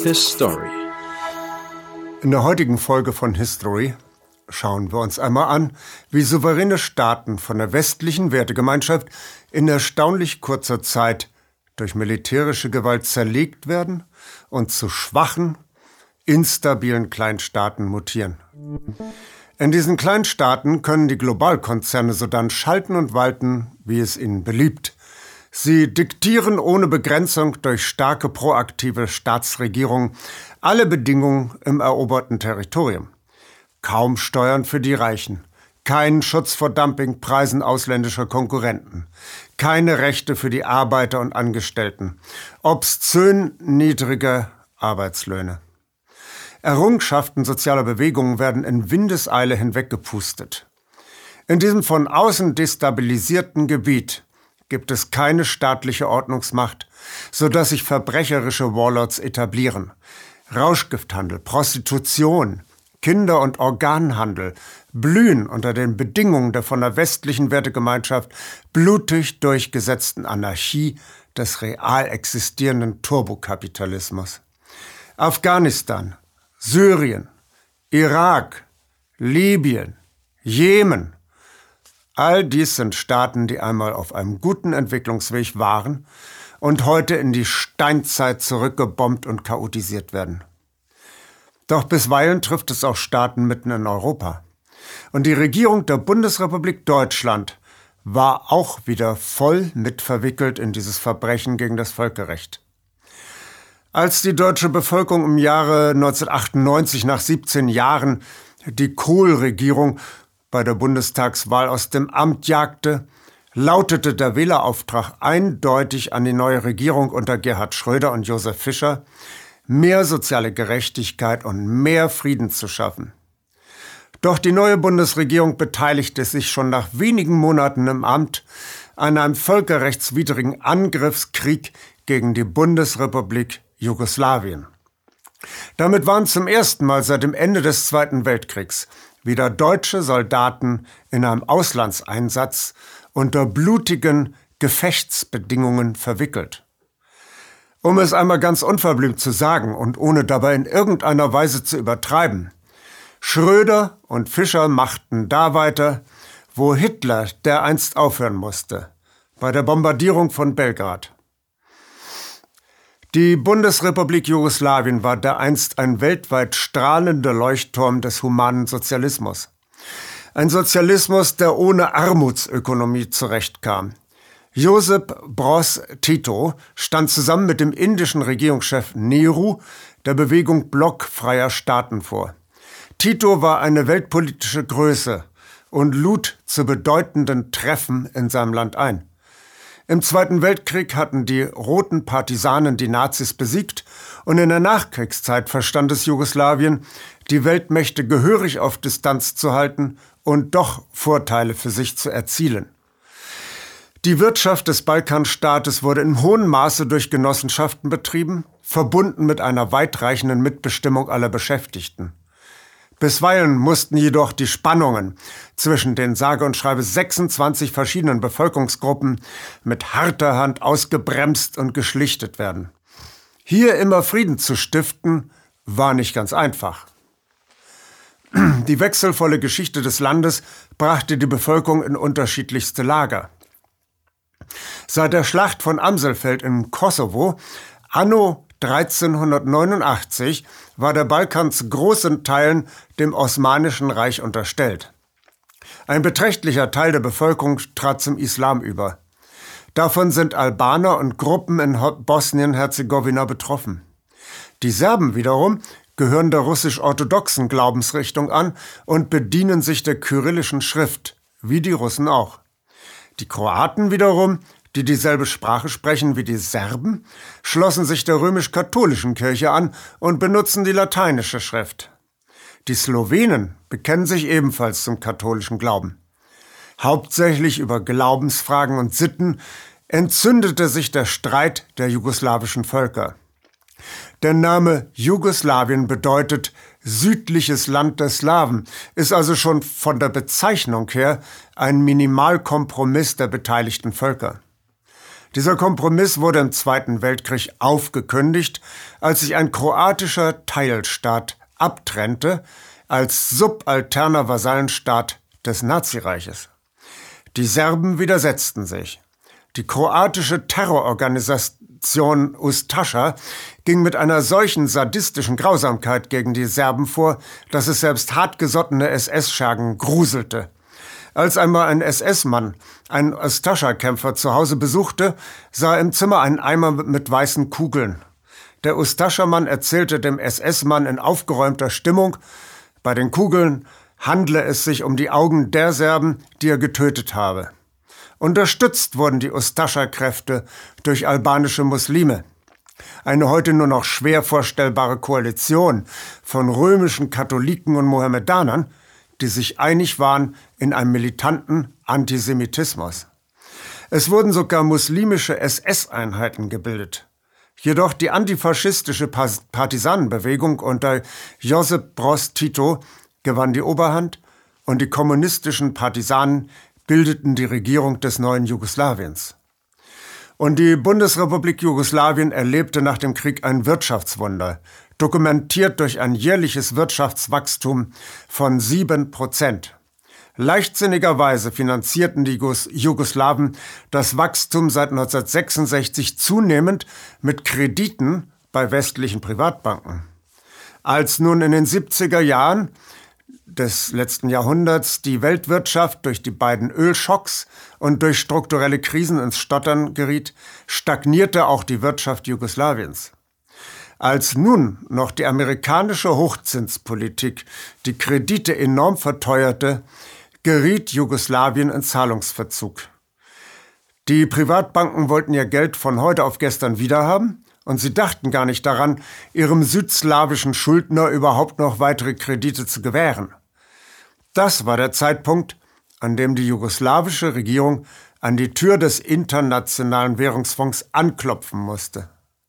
History. In der heutigen Folge von History schauen wir uns einmal an, wie souveräne Staaten von der westlichen Wertegemeinschaft in erstaunlich kurzer Zeit durch militärische Gewalt zerlegt werden und zu schwachen, instabilen Kleinstaaten mutieren. In diesen Kleinstaaten können die Globalkonzerne sodann schalten und walten, wie es ihnen beliebt. Sie diktieren ohne Begrenzung durch starke proaktive Staatsregierungen alle Bedingungen im eroberten Territorium. Kaum Steuern für die Reichen, keinen Schutz vor Dumpingpreisen ausländischer Konkurrenten, keine Rechte für die Arbeiter und Angestellten, obszön niedrige Arbeitslöhne. Errungenschaften sozialer Bewegungen werden in Windeseile hinweggepustet. In diesem von außen destabilisierten Gebiet gibt es keine staatliche Ordnungsmacht, sodass sich verbrecherische Warlords etablieren. Rauschgifthandel, Prostitution, Kinder- und Organhandel blühen unter den Bedingungen der von der westlichen Wertegemeinschaft blutig durchgesetzten Anarchie des real existierenden Turbokapitalismus. Afghanistan, Syrien, Irak, Libyen, Jemen. All dies sind Staaten, die einmal auf einem guten Entwicklungsweg waren und heute in die Steinzeit zurückgebombt und chaotisiert werden. Doch bisweilen trifft es auch Staaten mitten in Europa. Und die Regierung der Bundesrepublik Deutschland war auch wieder voll mitverwickelt in dieses Verbrechen gegen das Völkerrecht. Als die deutsche Bevölkerung im Jahre 1998 nach 17 Jahren die Kohl-Regierung bei der Bundestagswahl aus dem Amt jagte, lautete der Wählerauftrag eindeutig an die neue Regierung unter Gerhard Schröder und Josef Fischer, mehr soziale Gerechtigkeit und mehr Frieden zu schaffen. Doch die neue Bundesregierung beteiligte sich schon nach wenigen Monaten im Amt an einem völkerrechtswidrigen Angriffskrieg gegen die Bundesrepublik Jugoslawien. Damit waren zum ersten Mal seit dem Ende des Zweiten Weltkriegs wieder deutsche Soldaten in einem Auslandseinsatz unter blutigen Gefechtsbedingungen verwickelt. Um es einmal ganz unverblümt zu sagen und ohne dabei in irgendeiner Weise zu übertreiben: Schröder und Fischer machten da weiter, wo Hitler dereinst aufhören musste, bei der Bombardierung von Belgrad. Die Bundesrepublik Jugoslawien war dereinst ein weltweit strahlender Leuchtturm des humanen Sozialismus. Ein Sozialismus, der ohne Armutsökonomie zurechtkam. Josip Broz Tito stand zusammen mit dem indischen Regierungschef Nehru der Bewegung blockfreier Staaten vor. Tito war eine weltpolitische Größe und lud zu bedeutenden Treffen in seinem Land ein. Im Zweiten Weltkrieg hatten die roten Partisanen die Nazis besiegt und in der Nachkriegszeit verstand es Jugoslawien, die Weltmächte gehörig auf Distanz zu halten und doch Vorteile für sich zu erzielen. Die Wirtschaft des Balkanstaates wurde in hohem Maße durch Genossenschaften betrieben, verbunden mit einer weitreichenden Mitbestimmung aller Beschäftigten. Bisweilen mussten jedoch die Spannungen zwischen den sage und schreibe 26 verschiedenen Bevölkerungsgruppen mit harter Hand ausgebremst und geschlichtet werden. Hier immer Frieden zu stiften, war nicht ganz einfach. Die wechselvolle Geschichte des Landes brachte die Bevölkerung in unterschiedlichste Lager. Seit der Schlacht von Amselfeld im Kosovo, anno 1389, war der Balkan zu großen Teilen dem Osmanischen Reich unterstellt. Ein beträchtlicher Teil der Bevölkerung trat zum Islam über. Davon sind Albaner und Gruppen in Bosnien-Herzegowina betroffen. Die Serben wiederum gehören der russisch-orthodoxen Glaubensrichtung an und bedienen sich der kyrillischen Schrift, wie die Russen auch. Die Kroaten wiederum, die dieselbe Sprache sprechen wie die Serben, schlossen sich der römisch-katholischen Kirche an und benutzen die lateinische Schrift. Die Slowenen bekennen sich ebenfalls zum katholischen Glauben. Hauptsächlich über Glaubensfragen und Sitten entzündete sich der Streit der jugoslawischen Völker. Der Name Jugoslawien bedeutet südliches Land der Slawen, ist also schon von der Bezeichnung her ein Minimalkompromiss der beteiligten Völker. Dieser Kompromiss wurde im Zweiten Weltkrieg aufgekündigt, als sich ein kroatischer Teilstaat abtrennte als subalterner Vasallenstaat des Nazireiches. Die Serben widersetzten sich. Die kroatische Terrororganisation Ustascha ging mit einer solchen sadistischen Grausamkeit gegen die Serben vor, dass es selbst hartgesottene SS-Schergen gruselte. Als einmal ein SS-Mann einen Ustascha-Kämpfer zu Hause besuchte, sah er im Zimmer einen Eimer mit weißen Kugeln. Der Ustascha-Mann erzählte dem SS-Mann in aufgeräumter Stimmung, bei den Kugeln handle es sich um die Augen der Serben, die er getötet habe. Unterstützt wurden die Ustascha-Kräfte durch albanische Muslime. Eine heute nur noch schwer vorstellbare Koalition von römischen Katholiken und Mohammedanern, die sich einig waren in einem militanten Antisemitismus. Es wurden sogar muslimische SS-Einheiten gebildet. Jedoch die antifaschistische Partisanenbewegung unter Josip Broz Tito gewann die Oberhand und die kommunistischen Partisanen bildeten die Regierung des neuen Jugoslawiens. Und die Bundesrepublik Jugoslawien erlebte nach dem Krieg ein Wirtschaftswunder, dokumentiert durch ein jährliches Wirtschaftswachstum von 7%. Leichtsinnigerweise finanzierten die Jugoslawen das Wachstum seit 1966 zunehmend mit Krediten bei westlichen Privatbanken. Als nun in den 70er Jahren des letzten Jahrhunderts die Weltwirtschaft durch die beiden Ölschocks und durch strukturelle Krisen ins Stottern geriet, stagnierte auch die Wirtschaft Jugoslawiens. Als nun noch die amerikanische Hochzinspolitik die Kredite enorm verteuerte, geriet Jugoslawien in Zahlungsverzug. Die Privatbanken wollten ihr Geld von heute auf gestern wiederhaben und sie dachten gar nicht daran, ihrem südslawischen Schuldner überhaupt noch weitere Kredite zu gewähren. Das war der Zeitpunkt, an dem die jugoslawische Regierung an die Tür des Internationalen Währungsfonds anklopfen musste.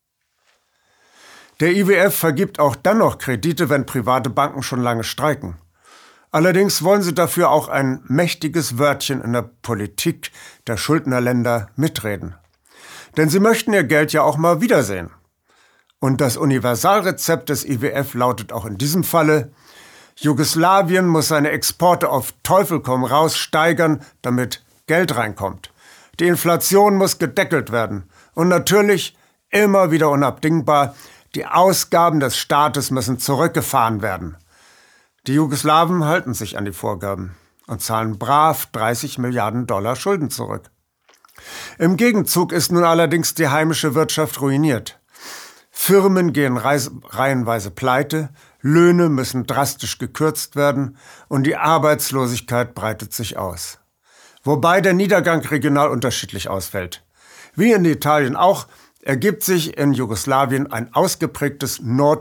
Der IWF vergibt auch dann noch Kredite, wenn private Banken schon lange streiken. Allerdings wollen sie dafür auch ein mächtiges Wörtchen in der Politik der Schuldnerländer mitreden. Denn sie möchten ihr Geld ja auch mal wiedersehen. Und das Universalrezept des IWF lautet auch in diesem Falle: Jugoslawien muss seine Exporte auf Teufel komm raus steigern, damit Geld reinkommt. Die Inflation muss gedeckelt werden. Und natürlich, immer wieder unabdingbar, die Ausgaben des Staates müssen zurückgefahren werden. Die Jugoslawen halten sich an die Vorgaben und zahlen brav 30 Milliarden Dollar Schulden zurück. Im Gegenzug ist nun allerdings die heimische Wirtschaft ruiniert. Firmen gehen reihenweise pleite, Löhne müssen drastisch gekürzt werden und die Arbeitslosigkeit breitet sich aus. Wobei der Niedergang regional unterschiedlich ausfällt. Wie in Italien auch, ergibt sich in Jugoslawien ein ausgeprägtes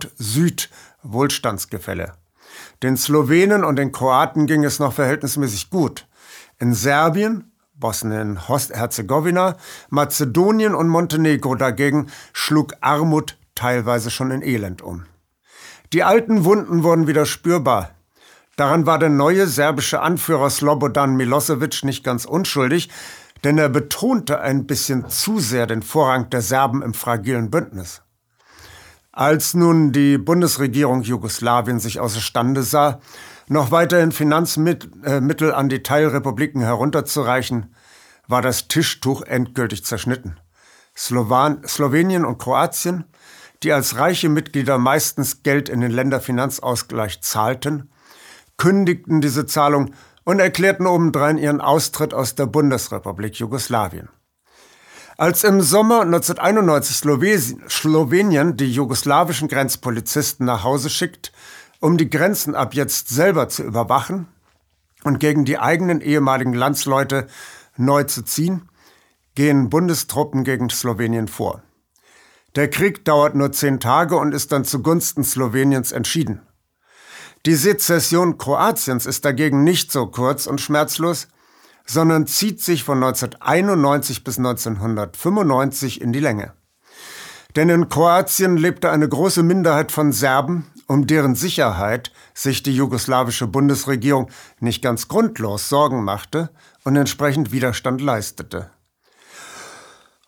Nord-Süd-Wohlstandsgefälle. Den Slowenen und den Kroaten ging es noch verhältnismäßig gut. In Serbien, Bosnien-Herzegowina, Mazedonien und Montenegro dagegen schlug Armut teilweise schon in Elend um. Die alten Wunden wurden wieder spürbar. Daran war der neue serbische Anführer Slobodan Milosevic nicht ganz unschuldig, denn er betonte ein bisschen zu sehr den Vorrang der Serben im fragilen Bündnis. Als nun die Bundesregierung Jugoslawien sich außerstande sah, noch weiterhin Finanzmittel an die Teilrepubliken herunterzureichen, war das Tischtuch endgültig zerschnitten. Slowenien und Kroatien, die als reiche Mitglieder meistens Geld in den Länderfinanzausgleich zahlten, kündigten diese Zahlung und erklärten obendrein ihren Austritt aus der Bundesrepublik Jugoslawien. Als im Sommer 1991 Slowenien die jugoslawischen Grenzpolizisten nach Hause schickt, um die Grenzen ab jetzt selber zu überwachen und gegen die eigenen ehemaligen Landsleute neu zu ziehen, gehen Bundestruppen gegen Slowenien vor. Der Krieg dauert nur 10 Tage und ist dann zugunsten Sloweniens entschieden. Die Sezession Kroatiens ist dagegen nicht so kurz und schmerzlos, sondern zieht sich von 1991 bis 1995 in die Länge. Denn in Kroatien lebte eine große Minderheit von Serben, um deren Sicherheit sich die jugoslawische Bundesregierung nicht ganz grundlos Sorgen machte und entsprechend Widerstand leistete.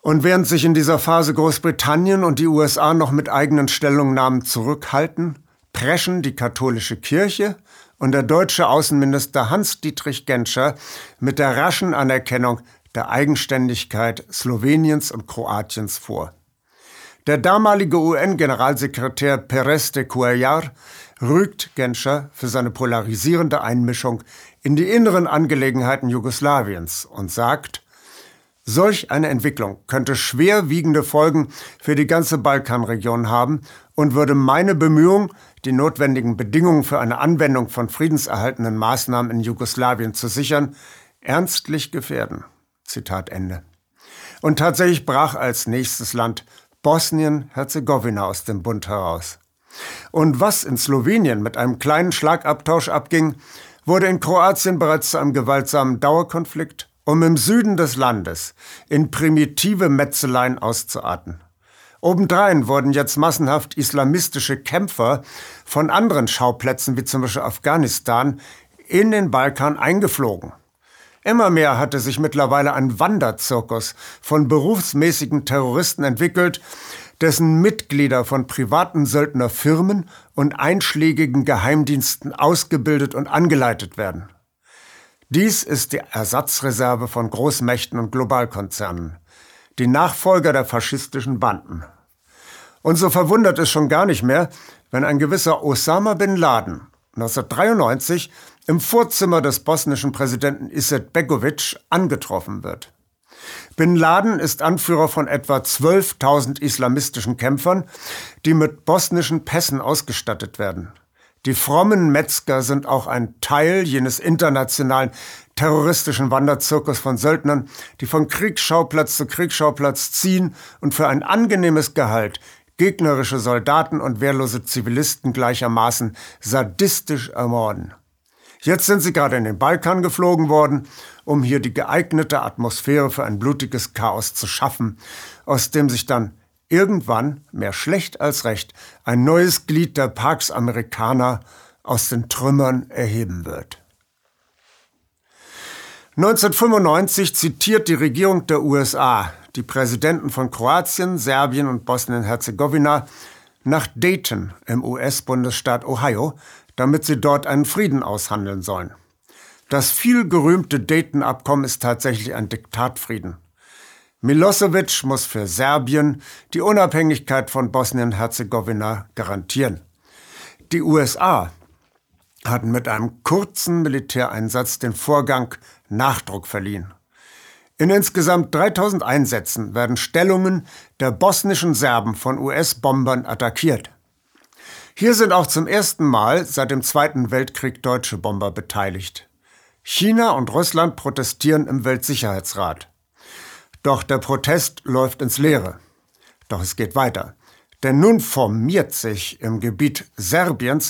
Und während sich in dieser Phase Großbritannien und die USA noch mit eigenen Stellungnahmen zurückhalten, preschen die katholische Kirche und der deutsche Außenminister Hans-Dietrich Genscher mit der raschen Anerkennung der Eigenständigkeit Sloweniens und Kroatiens vor. Der damalige UN-Generalsekretär Pérez de Cuéllar rügt Genscher für seine polarisierende Einmischung in die inneren Angelegenheiten Jugoslawiens und sagt, solch eine Entwicklung könnte schwerwiegende Folgen für die ganze Balkanregion haben und würde meine Bemühungen, die notwendigen Bedingungen für eine Anwendung von friedenserhaltenden Maßnahmen in Jugoslawien zu sichern, ernstlich gefährden. Zitat Ende. Und tatsächlich brach als nächstes Land Bosnien-Herzegowina aus dem Bund heraus. Und was in Slowenien mit einem kleinen Schlagabtausch abging, wurde in Kroatien bereits zu einem gewaltsamen Dauerkonflikt, um im Süden des Landes in primitive Metzeleien auszuarten. Obendrein wurden jetzt massenhaft islamistische Kämpfer von anderen Schauplätzen wie zum Beispiel Afghanistan in den Balkan eingeflogen. Immer mehr hatte sich mittlerweile ein Wanderzirkus von berufsmäßigen Terroristen entwickelt, dessen Mitglieder von privaten Söldnerfirmen und einschlägigen Geheimdiensten ausgebildet und angeleitet werden. Dies ist die Ersatzreserve von Großmächten und Globalkonzernen, die Nachfolger der faschistischen Banden. Und so verwundert es schon gar nicht mehr, wenn ein gewisser Osama bin Laden 1993 im Vorzimmer des bosnischen Präsidenten Izetbegović angetroffen wird. Bin Laden ist Anführer von etwa 12.000 islamistischen Kämpfern, die mit bosnischen Pässen ausgestattet werden. Die frommen Metzger sind auch ein Teil jenes internationalen terroristischen Wanderzirkus von Söldnern, die von Kriegsschauplatz zu Kriegsschauplatz ziehen und für ein angenehmes Gehalt gegnerische Soldaten und wehrlose Zivilisten gleichermaßen sadistisch ermorden. Jetzt sind sie gerade in den Balkan geflogen worden, um hier die geeignete Atmosphäre für ein blutiges Chaos zu schaffen, aus dem sich dann irgendwann, mehr schlecht als recht, ein neues Glied der Pax Americana aus den Trümmern erheben wird. 1995 zitiert die Regierung der USA die Präsidenten von Kroatien, Serbien und Bosnien-Herzegowina nach Dayton im US-Bundesstaat Ohio, damit sie dort einen Frieden aushandeln sollen. Das vielgerühmte Dayton-Abkommen ist tatsächlich ein Diktatfrieden. Milosevic muss für Serbien die Unabhängigkeit von Bosnien-Herzegowina garantieren. Die USA hatten mit einem kurzen Militäreinsatz den Vorgang Nachdruck verliehen. In insgesamt 3000 Einsätzen werden Stellungen der bosnischen Serben von US-Bombern attackiert. Hier sind auch zum ersten Mal seit dem Zweiten Weltkrieg deutsche Bomber beteiligt. China und Russland protestieren im Weltsicherheitsrat. Doch der Protest läuft ins Leere. Doch es geht weiter. Denn nun formiert sich im Gebiet Serbiens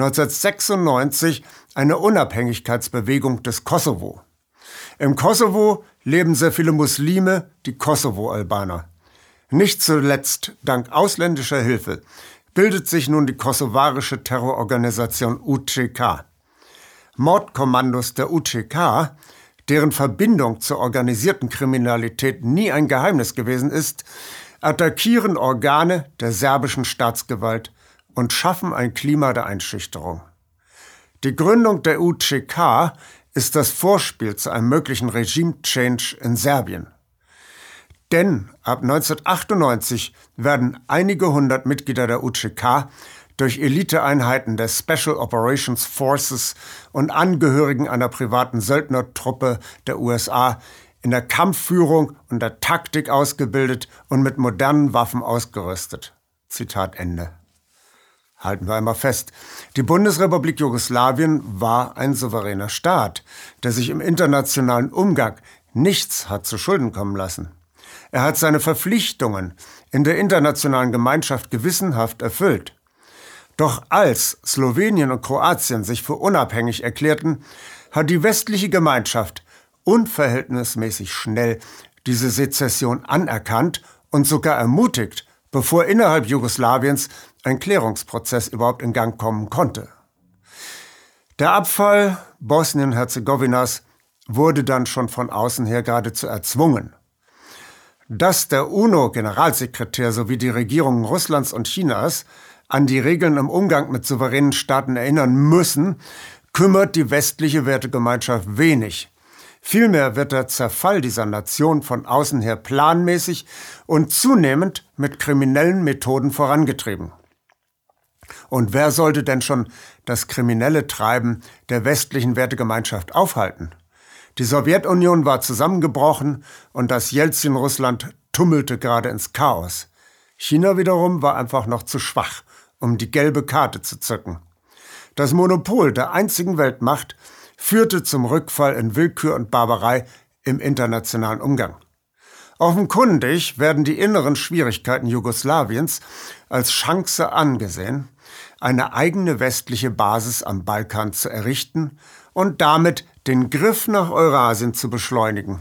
1996 eine Unabhängigkeitsbewegung des Kosovo. Im Kosovo leben sehr viele Muslime, die Kosovo-Albaner. Nicht zuletzt dank ausländischer Hilfe bildet sich nun die kosovarische Terrororganisation UÇK. Mordkommandos der UÇK, deren Verbindung zur organisierten Kriminalität nie ein Geheimnis gewesen ist, attackieren Organe der serbischen Staatsgewalt und schaffen ein Klima der Einschüchterung. Die Gründung der UÇK ist das Vorspiel zu einem möglichen Regime-Change in Serbien. Denn ab 1998 werden einige hundert Mitglieder der UÇK durch Eliteeinheiten der Special Operations Forces und Angehörigen einer privaten Söldnertruppe der USA in der Kampfführung und der Taktik ausgebildet und mit modernen Waffen ausgerüstet. Zitat Ende. Halten wir einmal fest. Die Bundesrepublik Jugoslawien war ein souveräner Staat, der sich im internationalen Umgang nichts hat zu Schulden kommen lassen. Er hat seine Verpflichtungen in der internationalen Gemeinschaft gewissenhaft erfüllt. Doch als Slowenien und Kroatien sich für unabhängig erklärten, hat die westliche Gemeinschaft unverhältnismäßig schnell diese Sezession anerkannt und sogar ermutigt, bevor innerhalb Jugoslawiens ein Klärungsprozess überhaupt in Gang kommen konnte. Der Abfall Bosnien-Herzegowinas wurde dann schon von außen her geradezu erzwungen. Dass der UNO-Generalsekretär sowie die Regierungen Russlands und Chinas an die Regeln im Umgang mit souveränen Staaten erinnern müssen, kümmert die westliche Wertegemeinschaft wenig. Vielmehr wird der Zerfall dieser Nation von außen her planmäßig und zunehmend mit kriminellen Methoden vorangetrieben. Und wer sollte denn schon das kriminelle Treiben der westlichen Wertegemeinschaft aufhalten? Die Sowjetunion war zusammengebrochen und das Jelzin-Russland tummelte gerade ins Chaos. China wiederum war einfach noch zu schwach, um die gelbe Karte zu zücken. Das Monopol der einzigen Weltmacht führte zum Rückfall in Willkür und Barbarei im internationalen Umgang. Offenkundig werden die inneren Schwierigkeiten Jugoslawiens als Chance angesehen, eine eigene westliche Basis am Balkan zu errichten und damit den Griff nach Eurasien zu beschleunigen.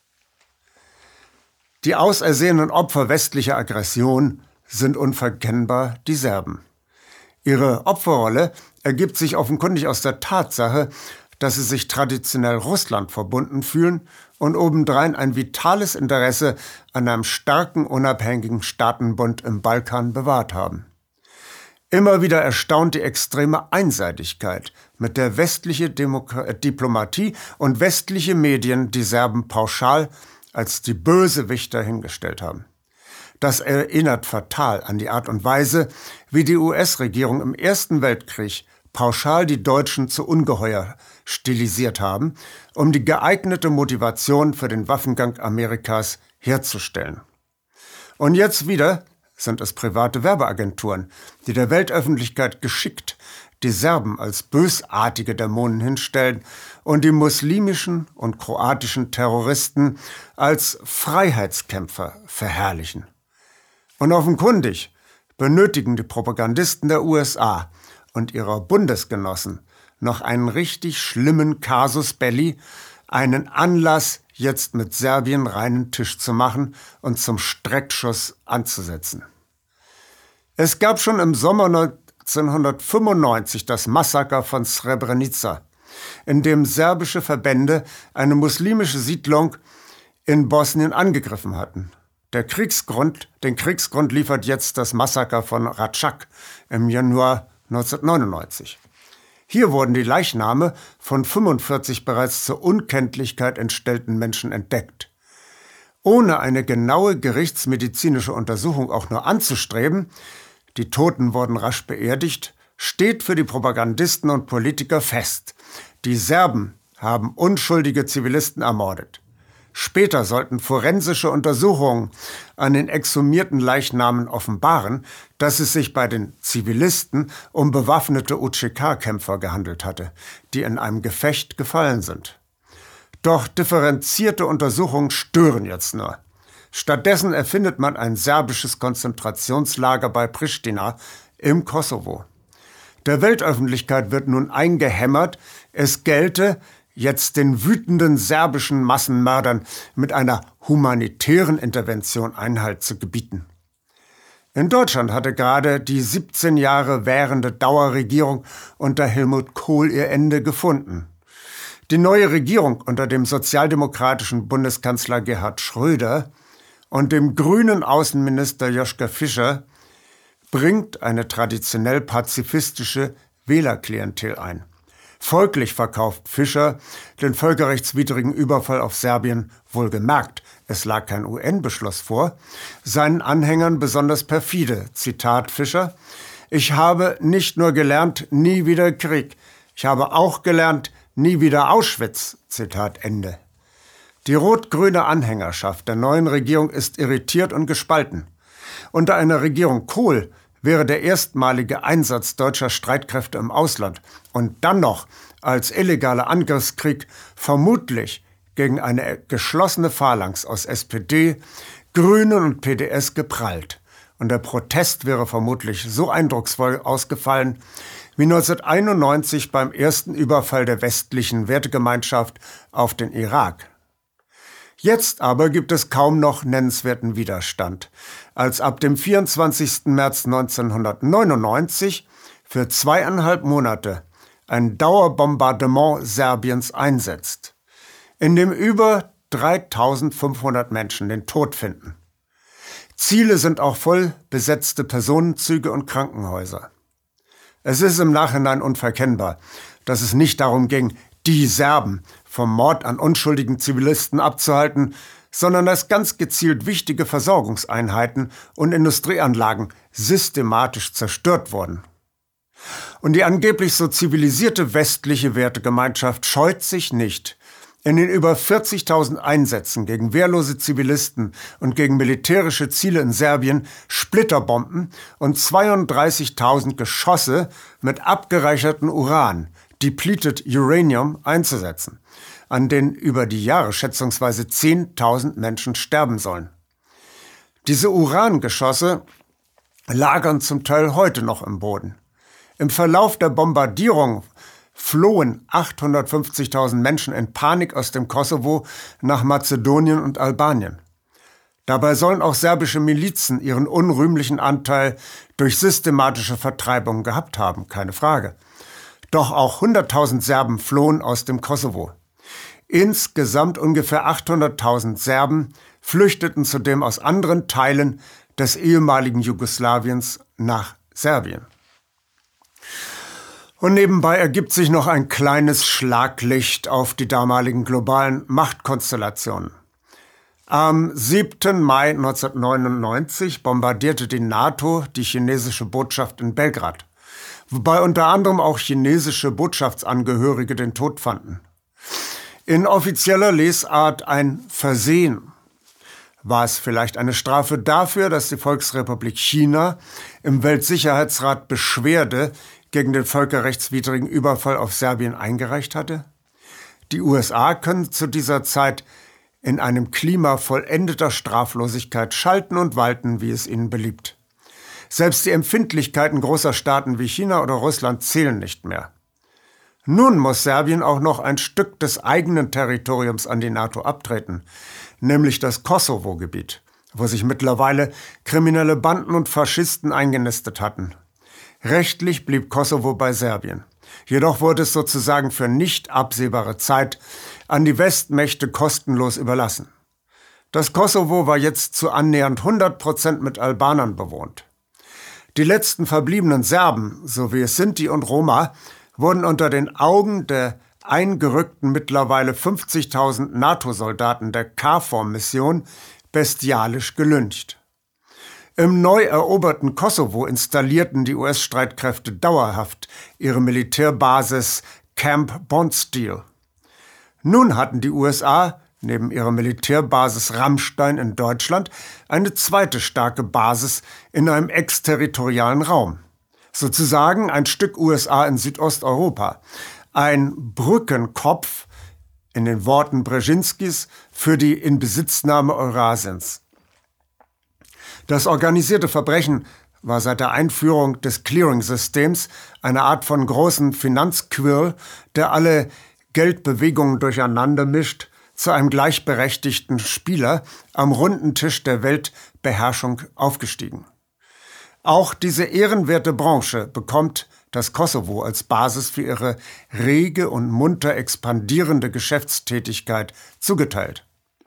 Die ausersehenen Opfer westlicher Aggression sind unverkennbar die Serben. Ihre Opferrolle ergibt sich offenkundig aus der Tatsache, dass sie sich traditionell Russland verbunden fühlen und obendrein ein vitales Interesse an einem starken, unabhängigen Staatenbund im Balkan bewahrt haben. Immer wieder erstaunt die extreme Einseitigkeit, mit der westliche Diplomatie und westliche Medien die Serben pauschal als die Bösewichter hingestellt haben. Das erinnert fatal an die Art und Weise, wie die US-Regierung im Ersten Weltkrieg pauschal die Deutschen zu Ungeheuer stilisiert haben, um die geeignete Motivation für den Waffengang Amerikas herzustellen. Und jetzt wieder sind es private Werbeagenturen, die der Weltöffentlichkeit geschickt die Serben als bösartige Dämonen hinstellen und die muslimischen und kroatischen Terroristen als Freiheitskämpfer verherrlichen. Und offenkundig benötigen die Propagandisten der USA und ihrer Bundesgenossen noch einen richtig schlimmen Casus Belli, einen Anlass, jetzt mit Serbien reinen Tisch zu machen und zum Streckschuss anzusetzen. Es gab schon im Sommer 1995 das Massaker von Srebrenica, in dem serbische Verbände eine muslimische Siedlung in Bosnien angegriffen hatten. Den Kriegsgrund liefert jetzt das Massaker von Račak im Januar 1999. Hier wurden die Leichname von 45 bereits zur Unkenntlichkeit entstellten Menschen entdeckt. Ohne eine genaue gerichtsmedizinische Untersuchung auch nur anzustreben, die Toten wurden rasch beerdigt, steht für die Propagandisten und Politiker fest: Die Serben haben unschuldige Zivilisten ermordet. Später sollten forensische Untersuchungen an den exhumierten Leichnamen offenbaren, dass es sich bei den Zivilisten um bewaffnete UÇK-Kämpfer gehandelt hatte, die in einem Gefecht gefallen sind. Doch differenzierte Untersuchungen stören jetzt nur. Stattdessen erfindet man ein serbisches Konzentrationslager bei Pristina im Kosovo. Der Weltöffentlichkeit wird nun eingehämmert, es gelte, jetzt den wütenden serbischen Massenmördern mit einer humanitären Intervention Einhalt zu gebieten. In Deutschland hatte gerade die 17 Jahre währende Dauerregierung unter Helmut Kohl ihr Ende gefunden. Die neue Regierung unter dem sozialdemokratischen Bundeskanzler Gerhard Schröder und dem grünen Außenminister Joschka Fischer bringt eine traditionell pazifistische Wählerklientel ein. Folglich verkauft Fischer den völkerrechtswidrigen Überfall auf Serbien, wohlgemerkt, es lag kein UN-Beschluss vor, seinen Anhängern besonders perfide. Zitat Fischer: Ich habe nicht nur gelernt, nie wieder Krieg, ich habe auch gelernt, nie wieder Auschwitz. Zitat Ende. Die rot-grüne Anhängerschaft der neuen Regierung ist irritiert und gespalten. Unter einer Regierung Kohl wäre der erstmalige Einsatz deutscher Streitkräfte im Ausland und dann noch als illegaler Angriffskrieg vermutlich gegen eine geschlossene Phalanx aus SPD, Grünen und PDS geprallt. Und der Protest wäre vermutlich so eindrucksvoll ausgefallen wie 1991 beim ersten Überfall der westlichen Wertegemeinschaft auf den Irak. Jetzt aber gibt es kaum noch nennenswerten Widerstand, als ab dem 24. März 1999 für 2,5 Monate ein Dauerbombardement Serbiens einsetzt, in dem über 3.500 Menschen den Tod finden. Ziele sind auch voll besetzte Personenzüge und Krankenhäuser. Es ist im Nachhinein unverkennbar, dass es nicht darum ging, die Serben vom Mord an unschuldigen Zivilisten abzuhalten, sondern dass ganz gezielt wichtige Versorgungseinheiten und Industrieanlagen systematisch zerstört wurden. Und die angeblich so zivilisierte westliche Wertegemeinschaft scheut sich nicht, in den über 40.000 Einsätzen gegen wehrlose Zivilisten und gegen militärische Ziele in Serbien Splitterbomben und 32.000 Geschosse mit abgereichertem Uran, depleted Uranium, einzusetzen, an denen über die Jahre schätzungsweise 10.000 Menschen sterben sollen. Diese Urangeschosse lagern zum Teil heute noch im Boden. Im Verlauf der Bombardierung flohen 850.000 Menschen in Panik aus dem Kosovo nach Mazedonien und Albanien. Dabei sollen auch serbische Milizen ihren unrühmlichen Anteil durch systematische Vertreibung gehabt haben, keine Frage. Doch auch 100.000 Serben flohen aus dem Kosovo. Insgesamt ungefähr 800.000 Serben flüchteten zudem aus anderen Teilen des ehemaligen Jugoslawiens nach Serbien. Und nebenbei ergibt sich noch ein kleines Schlaglicht auf die damaligen globalen Machtkonstellationen. Am 7. Mai 1999 bombardierte die NATO die chinesische Botschaft in Belgrad, wobei unter anderem auch chinesische Botschaftsangehörige den Tod fanden. In offizieller Lesart ein Versehen. War es vielleicht eine Strafe dafür, dass die Volksrepublik China im Weltsicherheitsrat Beschwerde gegen den völkerrechtswidrigen Überfall auf Serbien eingereicht hatte? Die USA können zu dieser Zeit in einem Klima vollendeter Straflosigkeit schalten und walten, wie es ihnen beliebt. Selbst die Empfindlichkeiten großer Staaten wie China oder Russland zählen nicht mehr. Nun muss Serbien auch noch ein Stück des eigenen Territoriums an die NATO abtreten, nämlich das Kosovo-Gebiet, wo sich mittlerweile kriminelle Banden und Faschisten eingenistet hatten. Rechtlich blieb Kosovo bei Serbien. Jedoch wurde es sozusagen für nicht absehbare Zeit an die Westmächte kostenlos überlassen. Das Kosovo war jetzt zu annähernd 100% mit Albanern bewohnt. Die letzten verbliebenen Serben, so wie es Sinti und Roma, wurden unter den Augen der eingerückten mittlerweile 50.000 NATO-Soldaten der KFOR-Mission bestialisch gelyncht. Im neu eroberten Kosovo installierten die US-Streitkräfte dauerhaft ihre Militärbasis Camp Bondsteel. Nun hatten die USA neben ihrer Militärbasis Ramstein in Deutschland eine zweite starke Basis in einem exterritorialen Raum. Sozusagen ein Stück USA in Südosteuropa. Ein Brückenkopf, in den Worten Brzezinskis, für die Inbesitznahme Eurasiens. Das organisierte Verbrechen war seit der Einführung des Clearing-Systems eine Art von großen Finanzquirl, der alle Geldbewegungen durcheinander mischt, zu einem gleichberechtigten Spieler am runden Tisch der Weltbeherrschung aufgestiegen. Auch diese ehrenwerte Branche bekommt das Kosovo als Basis für ihre rege und munter expandierende Geschäftstätigkeit zugeteilt.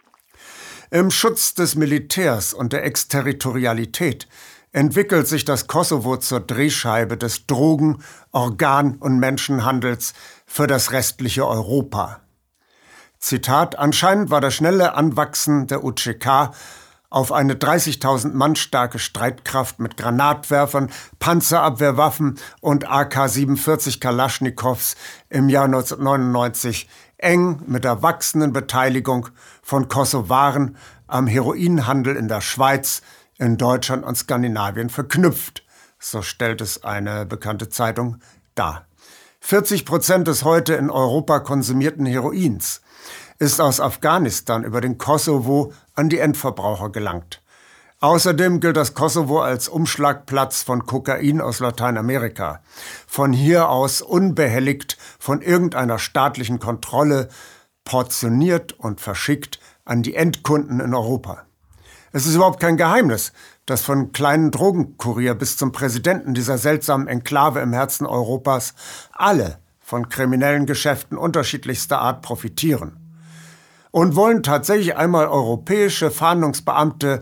Im Schutz des Militärs und der Exterritorialität entwickelt sich das Kosovo zur Drehscheibe des Drogen-, Organ- und Menschenhandels für das restliche Europa. Zitat: Anscheinend war das schnelle Anwachsen der UÇK auf eine 30.000 Mann starke Streitkraft mit Granatwerfern, Panzerabwehrwaffen und AK-47 Kalaschnikows im Jahr 1999 eng mit der wachsenden Beteiligung von Kosovaren am Heroinhandel in der Schweiz, in Deutschland und Skandinavien verknüpft, so stellt es eine bekannte Zeitung dar. 40% des heute in Europa konsumierten Heroins ist aus Afghanistan über den Kosovo an die Endverbraucher gelangt. Außerdem gilt das Kosovo als Umschlagplatz von Kokain aus Lateinamerika, von hier aus unbehelligt von irgendeiner staatlichen Kontrolle portioniert und verschickt an die Endkunden in Europa. Es ist überhaupt kein Geheimnis, dass von kleinen Drogenkurier bis zum Präsidenten dieser seltsamen Enklave im Herzen Europas alle von kriminellen Geschäften unterschiedlichster Art profitieren. Und wollen tatsächlich einmal europäische Fahndungsbeamte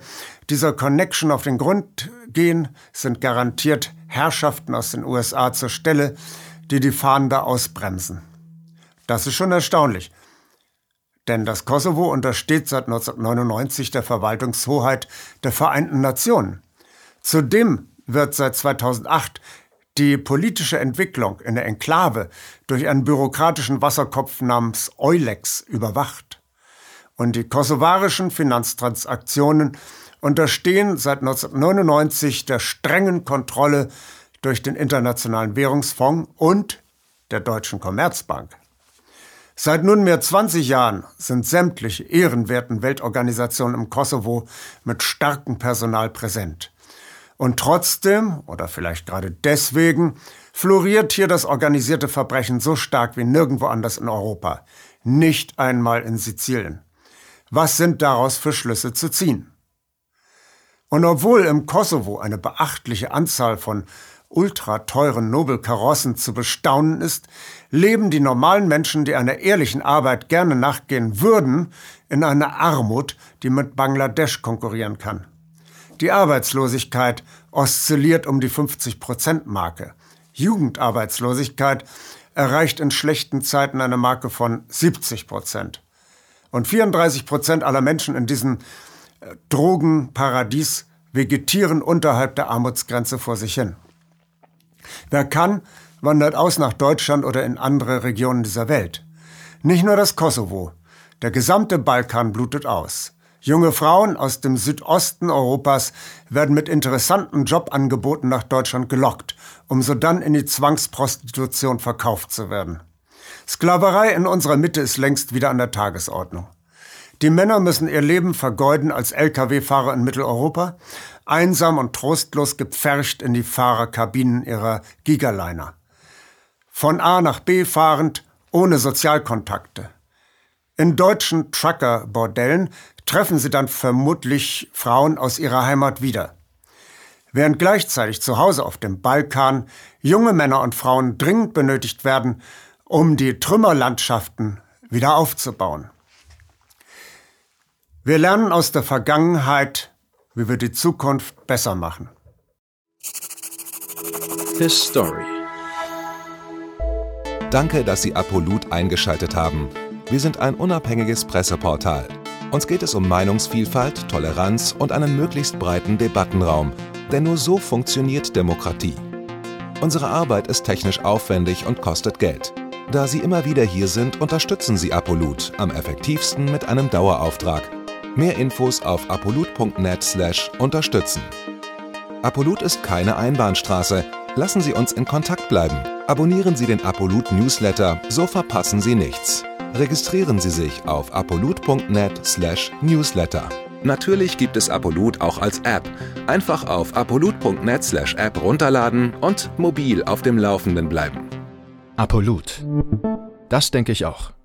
dieser Connection auf den Grund gehen, sind garantiert Herrschaften aus den USA zur Stelle, die die Fahnder ausbremsen. Das ist schon erstaunlich, denn das Kosovo untersteht seit 1999 der Verwaltungshoheit der Vereinten Nationen. Zudem wird seit 2008 die politische Entwicklung in der Enklave durch einen bürokratischen Wasserkopf namens EULEX überwacht. Und die kosovarischen Finanztransaktionen unterstehen seit 1999 der strengen Kontrolle durch den Internationalen Währungsfonds und der Deutschen Commerzbank. Seit nunmehr 20 Jahren sind sämtliche ehrenwerten Weltorganisationen im Kosovo mit starkem Personal präsent. Und trotzdem, oder vielleicht gerade deswegen, floriert hier das organisierte Verbrechen so stark wie nirgendwo anders in Europa. Nicht einmal in Sizilien. Was sind daraus für Schlüsse zu ziehen? Und obwohl im Kosovo eine beachtliche Anzahl von ultrateuren Nobelkarossen zu bestaunen ist, leben die normalen Menschen, die einer ehrlichen Arbeit gerne nachgehen würden, in einer Armut, die mit Bangladesch konkurrieren kann. Die Arbeitslosigkeit oszilliert um die 50%-Marke. Jugendarbeitslosigkeit erreicht in schlechten Zeiten eine Marke von 70%. Und 34% aller Menschen in diesem Drogenparadies vegetieren unterhalb der Armutsgrenze vor sich hin. Wer kann, wandert aus nach Deutschland oder in andere Regionen dieser Welt. Nicht nur das Kosovo, der gesamte Balkan blutet aus. Junge Frauen aus dem Südosten Europas werden mit interessanten Jobangeboten nach Deutschland gelockt, um sodann in die Zwangsprostitution verkauft zu werden. Sklaverei in unserer Mitte ist längst wieder an der Tagesordnung. Die Männer müssen ihr Leben vergeuden als Lkw-Fahrer in Mitteleuropa, einsam und trostlos gepfercht in die Fahrerkabinen ihrer Gigaliner. Von A nach B fahrend, ohne Sozialkontakte. In deutschen Trucker-Bordellen treffen sie dann vermutlich Frauen aus ihrer Heimat wieder. Während gleichzeitig zu Hause auf dem Balkan junge Männer und Frauen dringend benötigt werden, um die Trümmerlandschaften wieder aufzubauen. Wir lernen aus der Vergangenheit, wie wir die Zukunft besser machen. His Story. Danke, dass Sie Apolut eingeschaltet haben. Wir sind ein unabhängiges Presseportal. Uns geht es um Meinungsvielfalt, Toleranz und einen möglichst breiten Debattenraum, denn nur so funktioniert Demokratie. Unsere Arbeit ist technisch aufwendig und kostet Geld. Da Sie immer wieder hier sind, unterstützen Sie Apolut am effektivsten mit einem Dauerauftrag. Mehr Infos auf apolut.net/unterstützen. Apolut ist keine Einbahnstraße. Lassen Sie uns in Kontakt bleiben. Abonnieren Sie den Apolut Newsletter, so verpassen Sie nichts. Registrieren Sie sich auf apolut.net/newsletter. Natürlich gibt es Apolut auch als App. Einfach auf apolut.net/app runterladen und mobil auf dem Laufenden bleiben. Apolut. Das denke ich auch.